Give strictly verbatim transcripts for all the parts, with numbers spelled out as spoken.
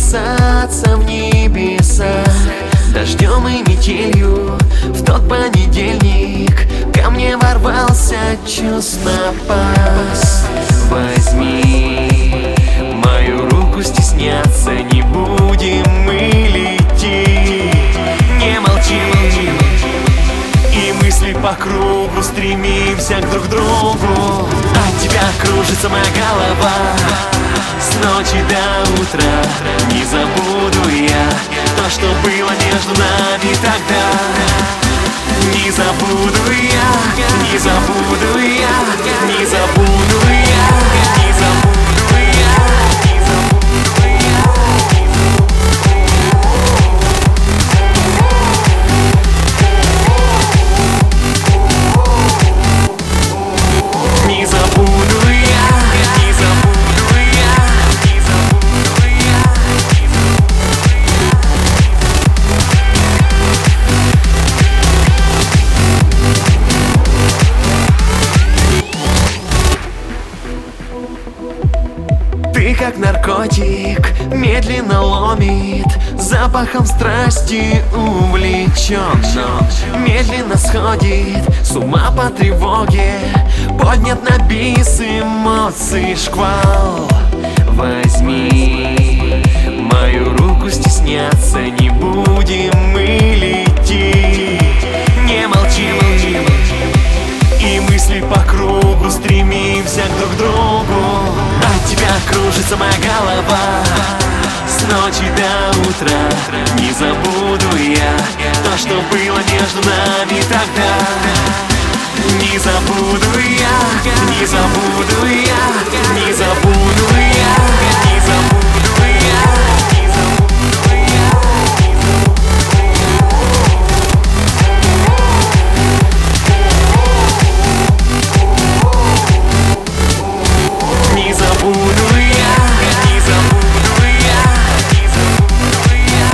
записаться в небеса дождем и метелью. В тот понедельник ко мне ворвался чувствопас. Возьми мою руку, стесняться не будем мы лететь. Не молчи, и мысли по кругу стремимся к друг другу. От тебя кружится моя голова с ночи до утра. Не забуду я то, что было между нами тогда. Не забуду я, не забуду я, не забуду я, не забуду я, не забуду я. Не забуду я, не забуду я, не забуду я, не забуду я. Ты как наркотик медленно ломит, запахом страсти увлечен, но медленно сходит с ума по тревоге. Поднят на бис эмоций шквал. Возьми мою руку, стесняться не будем мы лететь. Не молчи, и мысли по кругу стремимся друг к другу. От тебя кружится моя голова с ночи до утра. Не забуду я то, что было между нами тогда. Не забуду я, не забуду я, не забуду я, не забуду я, не забуду я, не забуду я. Не забуду я, не забуду я, не забуду я.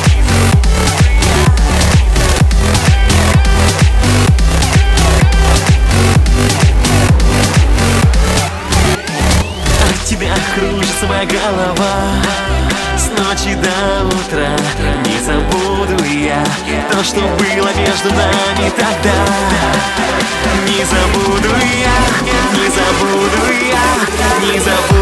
От тебя кружится моя голова с ночи до утра. Не забуду я то, что было между нами тогда. Не забуду я, не забуду я, не забуду.